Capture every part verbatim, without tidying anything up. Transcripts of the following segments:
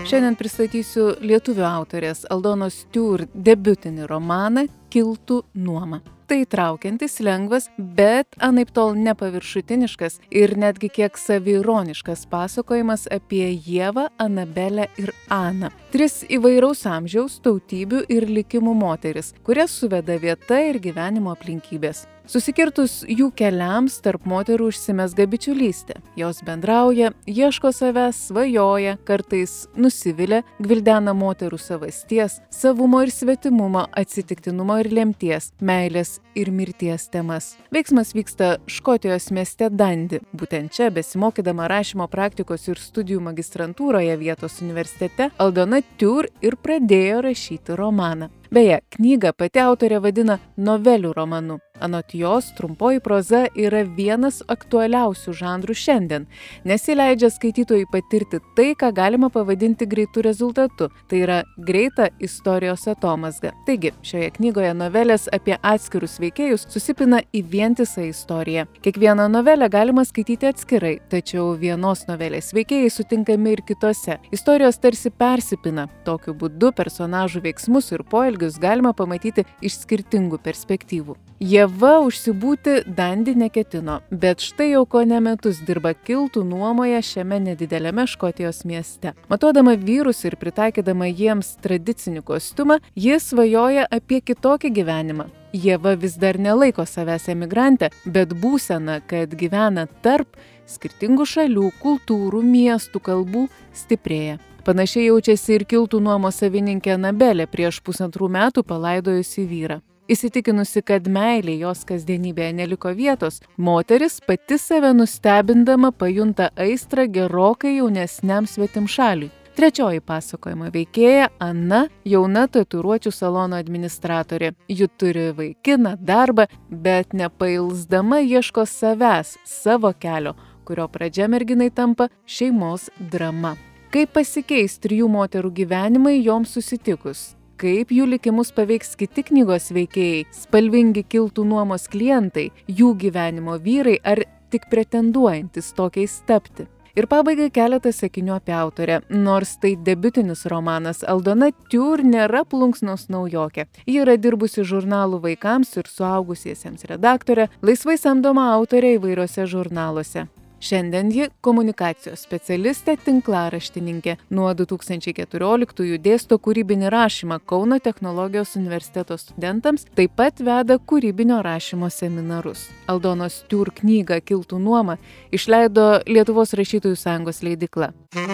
Šiandien pristatysiu lietuvių autorės Aldonos Tiur debiutinį romaną Kiltų nuoma. Tai traukiantis, lengvas, bet anaiptol nepaviršutiniškas ir netgi kiek saviironiškas pasakojimas apie Ievą, Anabelę ir Aną. Tris įvairaus amžiaus, tautybių ir likimų moteris, kurias suveda vieta ir gyvenimo aplinkybės. Susikirtus jų keliams tarp moterų užsimezga bičiulystė. Jos bendrauja, ieško savęs, svajoja, kartais nusivilia, gvildena moterų savasties, savumo ir svetimumo, atsitiktinumo ir lemties, meilės ir mirties temas. Veiksmas vyksta Škotijos mieste Dandi. Būtent čia, besimokydama rašymo praktikos ir studijų magistrantūroje vietos universitete, Aldona Tiur ir pradėjo rašyti romaną. Beje, knygą pati autorė vadina novelių romanu. Anot jos, trumpoji proza yra vienas aktualiausių žanrų šiandien, nes ji leidžia skaitytojui patirti tai, ką galima pavadinti greitu rezultatu. Tai yra greita istorijos atomazga. Taigi, šioje knygoje novelės apie atskirus veikėjus susipina į vientisą istoriją. Kiekvieną novelę galima skaityti atskirai, tačiau vienos novelės veikėjai sutinkami ir kitose. Istorijos tarsi persipina. Tokiu būdu personažų veiksmus ir poelgius galima pamatyti iš skirtingų perspektyvų. Ieva užsibūti Dandi neketino, bet štai jau kone metus dirba Kiltų nuomoje šiame nedideliame Škotijos mieste. Matuodama vyrus ir pritaikydama jiems tradicinį kostiumą, ji svajoja apie kitokį gyvenimą. Ieva vis dar nelaiko savęs emigrante, bet būsena, kad gyvena tarp skirtingų šalių, kultūrų, miestų, kalbų, stiprėja. Panašiai jaučiasi ir Kiltų nuomos savininkė Anabelė prieš pusantrų metų palaidojusi vyrą. Įsitikinusi, kad meilė jos kasdienybėje neliko vietos, moteris pati save nustebindama pajunta aistrą gerokai jaunesniam svetimšaliui. Trečioji pasakojimo veikėja Ana, jauna tatuiruočių salono administratorė. Ji turi vaikiną, darbą, bet nepailsdama ieško savęs, savo kelio, kurio pradžia merginai tampa šeimos drama. Kaip pasikeis trijų moterų gyvenimai joms susitikus? Kaip jų likimus paveiks kiti knygos veikėjai, spalvingi Kiltų nuomos klientai, jų gyvenimo vyrai ar tik pretenduojantis tokiais tapti? Ir pabaigai keletas sakinių apie autorę. Nors tai debiutinis romanas, Aldona Tiur nėra plunksnos naujokė. Ji yra dirbusi žurnalų vaikams ir suaugusiesiems redaktorė, laisvai samdoma autorė įvairiuose žurnaluose. Šiandien ji komunikacijos specialistė, tinklaraštininkė. Nuo du tūkstančiai keturioliktųjų dėsto kūrybinį rašymą Kauno technologijos universiteto studentams, taip pat veda kūrybinio rašymo seminarus. Aldonos Tiur knygą Kiltų nuoma išleido Lietuvos rašytojų sąjungos leidykla.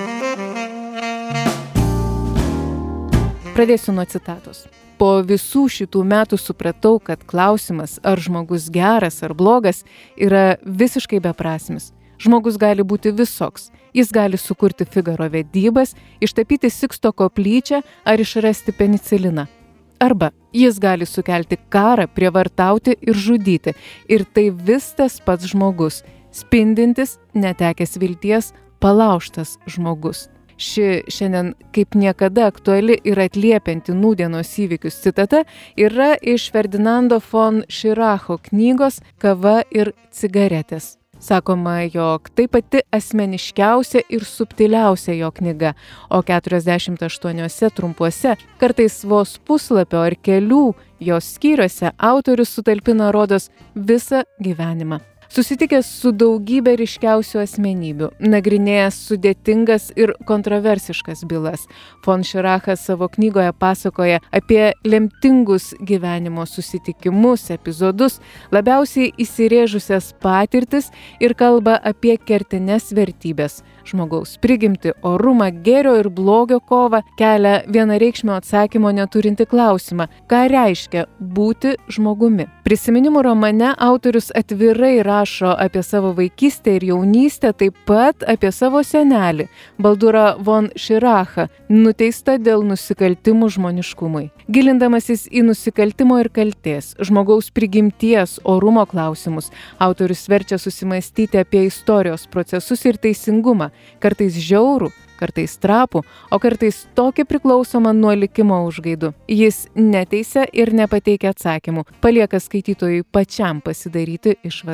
Pradėsiu nuo citatos. Po visų šitų metų supratau, kad klausimas, ar žmogus geras ar blogas, yra visiškai beprasmis. Žmogus gali būti visoks. Jis gali sukurti Figaro vedybas, ištapyti Siksto koplyčią ar išrasti peniciliną. Arba jis gali sukelti karą, prievartauti ir žudyti. Ir tai vis tas pats žmogus. Spindintis, netekęs vilties, palaužtas žmogus. Ši šiandien kaip niekada aktuali ir atliepianti nūdienos įvykius citata yra iš Ferdinando von Schiracho knygos Kava ir cigaretės. Sakoma, jog tai pati asmeniškiausia ir subtiliausia jo knyga, o keturiasdešimt aštuoniuose trumpuose, kartais vos puslapio ar kelių jos skyriuose autorius sutalpina rodos visą gyvenimą. Susitikęs su daugybė ryškiausių asmenybių, nagrinėjęs sudėtingas ir kontroversiškas bylas, von Schirachas savo knygoje pasakoja apie lemtingus gyvenimo susitikimus, epizodus, labiausiai įsirėžusias patirtis ir kalba apie kertines vertybės. Žmogaus prigimtį, orumą, gėrio ir blogio kovą kelia vienareikšmio atsakymo neturinti klausimą, ką reiškia būti žmogumi. Prisiminimų romane autorius atvirai rašo apie savo vaikystę ir jaunystę, taip pat apie savo senelį, Baldurą von Schirachą, nuteistą dėl nusikaltimų žmoniškumui. Gilindamasis į nusikaltimo ir kaltės, žmogaus prigimties, orumo klausimus, autorius verčia susimastyti apie istorijos procesus ir teisingumą, kartais žiaurų, kartais trapų, o kartais tokį priklausomą nuo likimo užgaidų. Jis neteisia ir nepateikia atsakymų, palieka skaitytojui pačiam pasidaryti išvadas.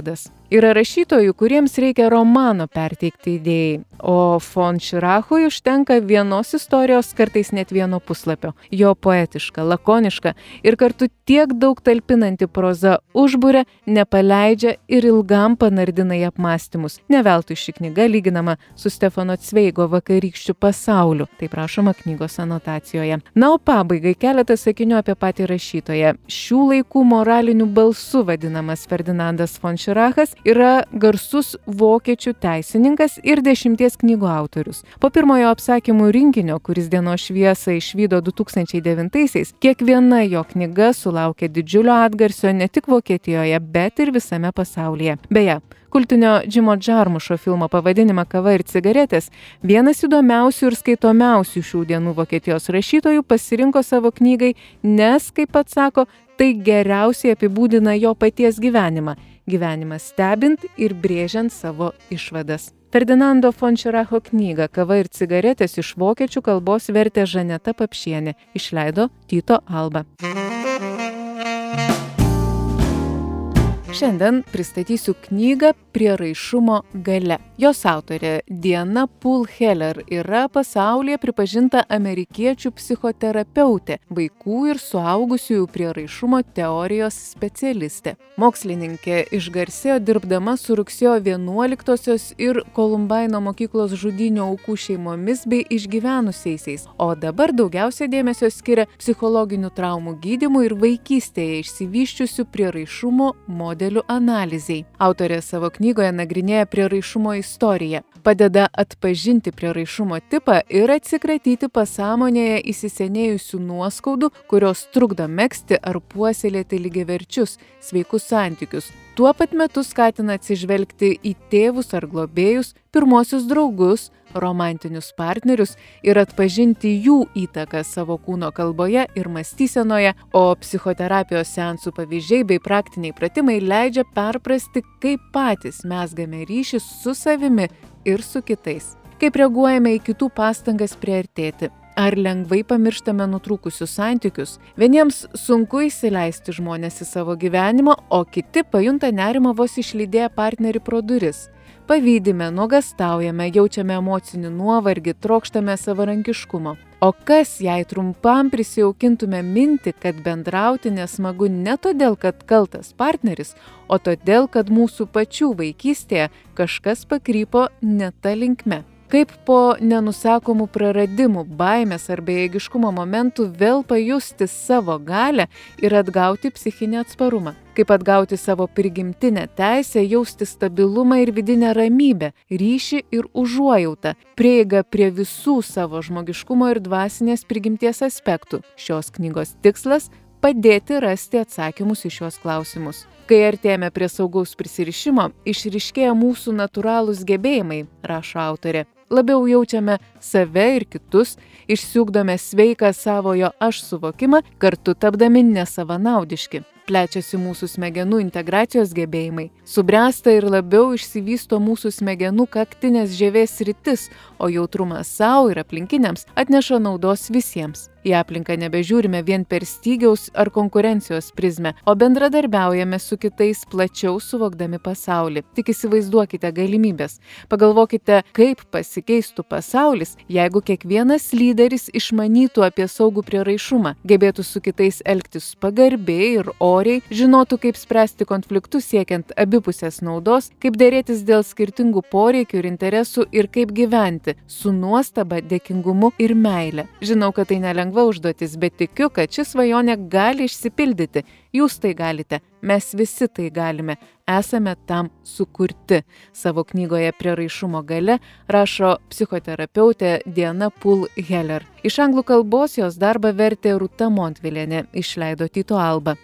Yra rašytojų, kuriems reikia romano perteikti idėjai, o von Schirachui užtenka vienos istorijos, kartais net vieno puslapio. Jo poetiška, lakoniška ir kartu tiek daug talpinanti proza užburia, nepaleidžia ir ilgam panardina į apmąstymus. Ne veltui ši knyga lyginama su Stefano Cveigo Vakarykščių pasauliu, taip rašoma knygos anotacijoje. Na, o pabaigai keletas sakinių apie patį rašytoją. Šių laikų moraliniu balsu vadinamas Ferdinandas von Schirachas yra garsus vokiečių teisininkas ir dešimties knygų autorius. Po pirmojo apsakymų rinkinio, kuris dienos šviesą išvydo du tūkstančiai devintaisiais, kiekviena jo knyga sulaukė didžiulio atgarsio ne tik Vokietijoje, bet ir visame pasaulyje. Beje, kultinio Džimo Džarmušo filmo pavadinimą Kava ir cigaretės vienas įdomiausių ir skaitomiausių šių dienų Vokietijos rašytojų pasirinko savo knygai, nes, kaip pats sako, tai geriausiai apibūdina jo paties gyvenimą. Gyvenimą stebint ir brėžiant savo išvadas. Ferdinando von Schiracho knygą Kava ir cigaretės iš vokiečių kalbos vertė Žaneta Papšienė, išleido Tyto Alba. Šiandien pristatysiu knygą Prieraišumo galia. Jos autorė Diana Poole Heller yra pasaulyje pripažinta amerikiečių psichoterapeutė, vaikų ir suaugusiųjų prieraišumo teorijos specialistė. Mokslininkė išgarsėjo dirbdama su rugsėjo vienuoliktosios ir Kolumbaino mokyklos žudynių aukų šeimomis bei išgyvenusiaisiais, o dabar daugiausia dėmesio skiria psichologinių traumų gydymui ir vaikystėje išsivysčiusių prieraišumo modelių analizei. Autorė savo knygoje nagrinėja prieraišumo istoriją, padeda atpažinti prieraišumo tipą ir atsikratyti pasąmonėje įsisenėjusių nuoskaudų, kurios trukdo megzti ar puoselėti lygiaverčius, sveikus santykius. Tuo pat metu skatina atsižvelgti į tėvus ar globėjus, pirmosius draugus, romantinius partnerius ir atpažinti jų įtaką savo kūno kalboje ir mąstysenoje, o psichoterapijos seansų pavyzdžiai bei praktiniai pratimai leidžia perprasti, kaip patys mezgame ryšį su savimi ir su kitais. Kaip reaguojame į kitų pastangas priartėti. Ar lengvai pamirštame nutrūkusius santykius? Vieniems sunku įsileisti žmonės į savo gyvenimą, o kiti pajunta nerimą vos išlydėję partnerį pro duris. Pavydime, nuogastaujame, jaučiame emocinį nuovargį, trokštame savarankiškumo. O kas, jei trumpam prisijaukintume mintį, kad bendrauti nesmagu ne todėl, kad kaltas partneris, o todėl, kad mūsų pačių vaikystėje kažkas pakrypo ne ta linkme? Kaip po nenusakomų praradimų, baimės ar bejėgiškumo momentų vėl pajusti savo galią ir atgauti psichinį atsparumą? Kaip atgauti savo prigimtinę teisę, jausti stabilumą ir vidinę ramybę, ryšį ir užuojautą, prieigą prie visų savo žmogiškumo ir dvasinės prigimties aspektų. Šios knygos tikslas – padėti rasti atsakymus į šios klausimus. Kai artėjame prie saugaus prisirišimo, išryškėja mūsų natūralūs gebėjimai, rašo autorė. Labiau jaučiame save ir kitus, išsiugdome sveiką savojo aš suvokimą, kartu tapdami nesavanaudiški. Plečiasi mūsų smegenų integracijos gebėjimai. Subręsta ir labiau išsivysto mūsų smegenų kaktinės žievės sritis, o jautrumas savo ir aplinkiniams atneša naudos visiems. Į aplinką nebežiūrime vien per stygiaus ar konkurencijos prizmę, o bendradarbiaujame su kitais plačiau suvokdami pasaulį. Tik įsivaizduokite galimybės. Pagalvokite, kaip pasikeistų pasaulis, jeigu kiekvienas lyderis išmanytų apie saugų prieraišumą, gebėtų su kitais elgtis pagarbiai ir oriai, žinotų, kaip spręsti konfliktus siekiant abipusės naudos, kaip dėrėtis dėl skirtingų poreikių ir interesų ir kaip gyventi su nuostaba, dėkingumu ir meile. Žinau, kad tai nelengva užduotis, bet tikiu, kad ši svajonė gali išsipildyti. Jūs tai galite, mes visi tai galime, esame tam sukurti. Savo knygoje Prieraišumo galia rašo psichoterapeutė Diana Poole Heller. Iš anglų kalbos jos darbą vertė Rūta Montvilienė, išleido Tyto Alba.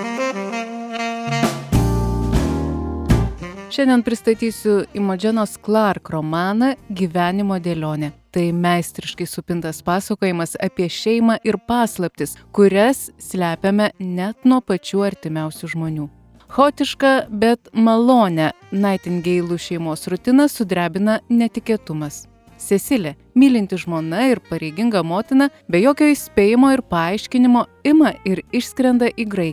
Šiandien pristatysiu Imogenos Clark romaną Gyvenimo dėlionė. Tai meistriškai supintas pasakojimas apie šeimą ir paslaptis, kurias slepiame net nuo pačių artimiausių žmonių. Chaotišką, bet malonę Nightingale'ų šeimos rutiną sudrebina netikėtumas. Cecilė, mylinti žmona ir pareiginga motina, be jokio įspėjimo ir paaiškinimo ima ir išskrenda į Graikiją.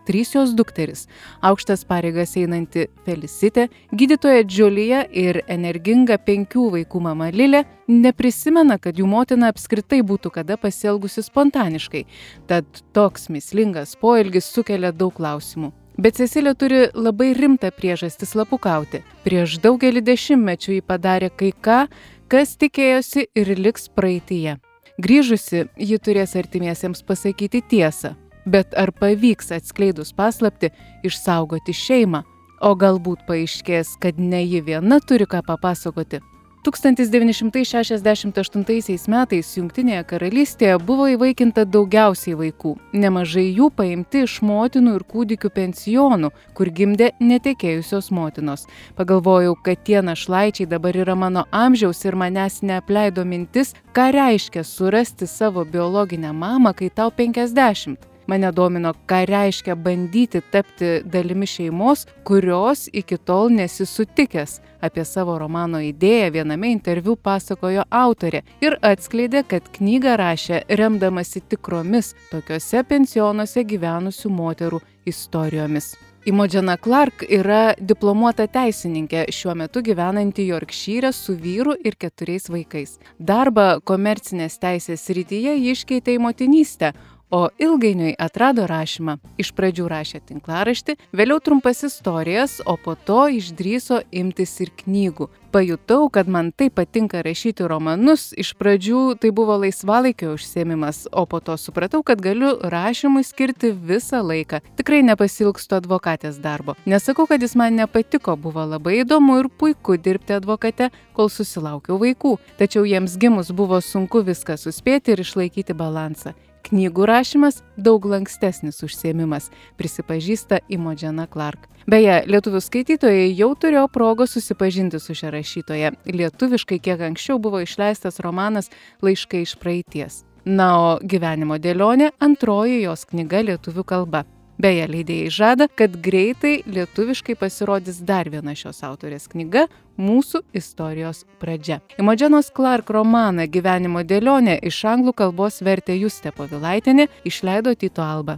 trys jos dukterys – aukštas pareigas einanti Felicitė, gydytoja Džiulija ir energinga penkių vaikų mama Lilė – neprisimena, kad jų motina apskritai būtų kada pasielgusi spontaniškai, tad toks mįslingas poelgis sukelia daug klausimų. Bet Cecilė turi labai rimtą priežastį slapukauti. Prieš daugelį dešimtmečių ji padarė kai ką, kas tikėjosi ir liks praeityje. Grįžusi, ji turės artimiesiems pasakyti tiesą. Bet ar pavyks atskleidus paslaptį išsaugoti šeimą? O galbūt paaiškės, kad ne ji viena turi ką papasakoti. tūkstantis devyni šimtai šešiasdešimt aštuntaisiais metais Jungtinėje karalystėje buvo įvaikinta daugiausiai vaikų. Nemažai jų paimti iš motinų ir kūdikių pensionų, kur gimdė netekėjusios motinos. Pagalvojau, kad tie našlaičiai dabar yra mano amžiaus ir manęs neapleido mintis, ką reiškia surasti savo biologinę mamą, kai tau penkiasdešimt. Mane domino, ką reiškia bandyti tapti dalimi šeimos, kurios iki tol nesi sutikęs. Apie savo romano idėją viename interviu pasakojo autorė ir atskleidė, kad knygą rašė remdamasi tikromis tokiuose pensionuose gyvenusių moterų istorijomis. Imogen Clark yra diplomuota teisininkė, šiuo metu gyvenanti Jorkšyre su vyru ir keturiais vaikais. Darbą komercinės teisės srityje ji iškeitė į motinystę, o ilgainiui atrado rašymą. Iš pradžių rašė tinklaraštį, vėliau trumpas istorijas, o po to išdrįso imtis ir knygų. Pajutau, kad man taip patinka rašyti romanus, iš pradžių tai buvo laisvalaikio užsiėmimas, o po to supratau, kad galiu rašymui skirti visą laiką. Tikrai nepasilgstu advokatės darbo. Nesakau, kad jis man nepatiko, buvo labai įdomu ir puiku dirbti advokate, kol susilaukiau vaikų. Tačiau jiems gimus buvo sunku viską suspėti ir išlaikyti balansą. Knygų rašymas daug lankstesnis užsiėmimas, prisipažįsta Imogen Clark. Beje, lietuvių skaitytojai jau turėjo progos susipažinti su šia rašytoja. Lietuviškai kiek anksčiau buvo išleistas romanas Laiškai iš praeities. Na, o Gyvenimo dėlionė antroji jos knyga lietuvių kalba. Beje, leidėjai žada, kad greitai lietuviškai pasirodys dar viena šios autorės knyga Mūsų istorijos pradžia. Imogenos Clark romaną Gyvenimo dėlionė iš anglų kalbos vertė Justė Povilaitienė, išleido Tyto Alba.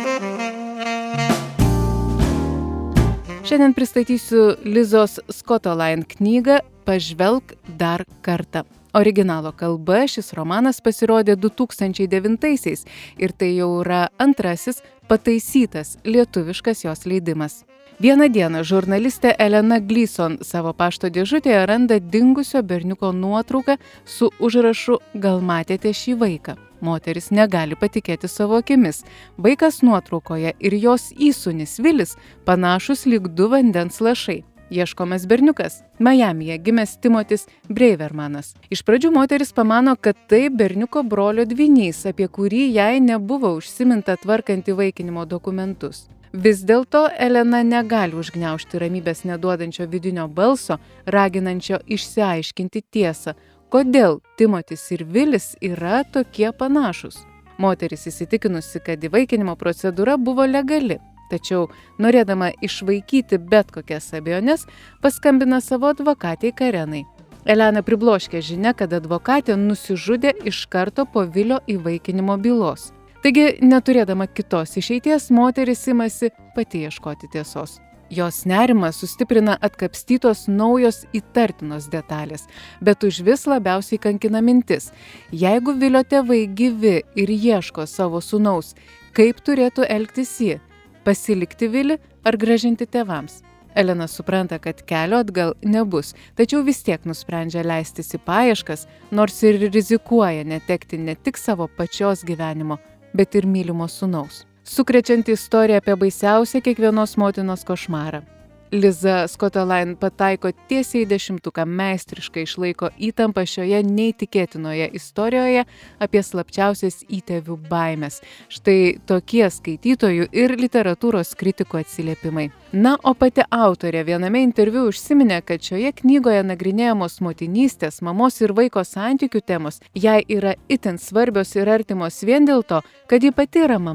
Šiandien pristatysiu Lizos Skotolain knygą Pažvelk dar kartą. Originalo kalba šis romanas pasirodė du tūkstančiai devintaisiais ir tai jau yra antrasis pataisytas lietuviškas jos leidimas. Vieną dieną žurnalistė Elena Gleason savo pašto dėžutėje randa dingusio berniuko nuotrauką su užrašu Gal matėte šį vaiką? Moteris negali patikėti savo akimis. Vaikas nuotraukoje ir jos įsūnis Vilis panašus lyg du vandens lašai. Ieškomas berniukas. Majamyje gimęs Timotis Breivermanas. Iš pradžių moteris pamano, kad tai berniuko brolio dvynys, apie kurį jai nebuvo užsiminta tvarkant įvaikinimo dokumentus. Vis dėlto Elena negali užgniaužti ramybės neduodančio vidinio balso, raginančio išsiaiškinti tiesą, kodėl Timotis ir Vilis yra tokie panašūs. Moteris įsitikinusi, kad įvaikinimo procedūra buvo legali. Tačiau, norėdama išvaikyti bet kokias abejones, paskambina savo advokatei Karenai. Elena pribloškė žinia, kad advokatė nusižudė iš karto po Vilio įvaikinimo bylos. Taigi, neturėdama kitos išeities, moteris imasi pati ieškoti tiesos. Jos nerimą sustiprina atkapstytos naujos įtartinos detalės, bet užvis labiausiai kankina mintis. Jeigu Vilio tėvai gyvi ir ieško savo sūnaus, kaip turėtų elgtis ji? Pasilikti Vilį ar grąžinti tėvams? Elena supranta, kad kelio atgal nebus, tačiau vis tiek nusprendžia leistis į paieškas, nors ir rizikuoja netekti ne tik savo pačios gyvenimo, bet ir mylimo sūnaus. Sukrečianti istorija apie baisiausią kiekvienos motinos košmarą. Liza Skotolain pataiko tiesiai į dešimtuką, meistriškai išlaiko įtampą šioje neįtikėtinoje istorijoje apie slapčiausias įtėvių baimes. Štai tokie skaitytojų ir literatūros kritikų atsiliepimai. Na, o pati autorė viename interviu užsiminė, kad šioje knygoje nagrinėjamos motinystės, mamos ir vaiko santykių temos jai yra itin svarbios ir artimos vien dėl to, kad ji pati yra mama.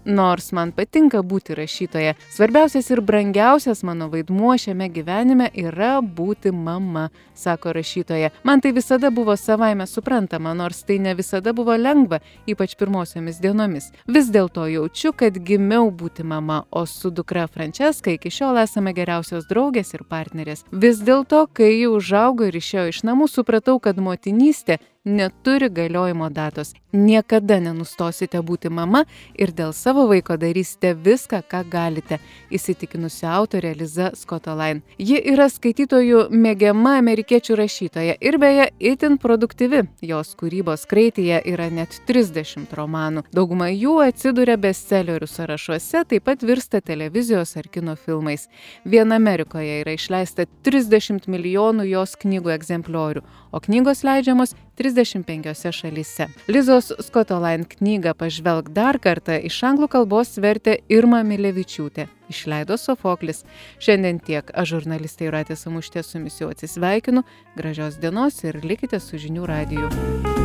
Nors man patinka būti rašytoja, svarbiausias ir brangiausias mano vaidmuo šiame gyvenime yra būti mama, sako rašytoja. Man tai visada buvo savaime suprantama, nors tai ne visada buvo lengva, ypač pirmosiomis dienomis. Vis dėlto jaučiu, kad gimiau būti mama, o su dukra Franceska iki šiol esame geriausios draugės ir partnerės. Vis dėlto, kai ji užaugo ir išėjo iš namų, supratau, kad motinystė neturi galiojimo datos. Niekada nenustosite būti mama ir dėl savo vaiko darysite viską, ką galite, įsitikinusi autorė Liza Skotolain. Ji yra skaitytojų mėgiama amerikiečių rašytoja ir beje itin produktyvi. Jos kūrybos kraityje yra net trisdešimt romanų. Dauguma jų atsiduria bestsellerių sąrašuose, taip pat virsta televizijos ar kino filmais. Vien Amerikoje yra išleista trisdešimt milijonų jos knygų egzempliorių, o knygos leidžiamos trisdešimt penkiose šalyse. Lizos Skotolain knygą Pažvelk dar kartą iš anglų kalbos vertė Irma Milevičiūtė. Išleido Sofoklis. Šiandien tiek. Aš žurnalistė Jūratė Samušytė su jumis jau atsisveikinu. Gražios dienos ir likite su Žinių radiju.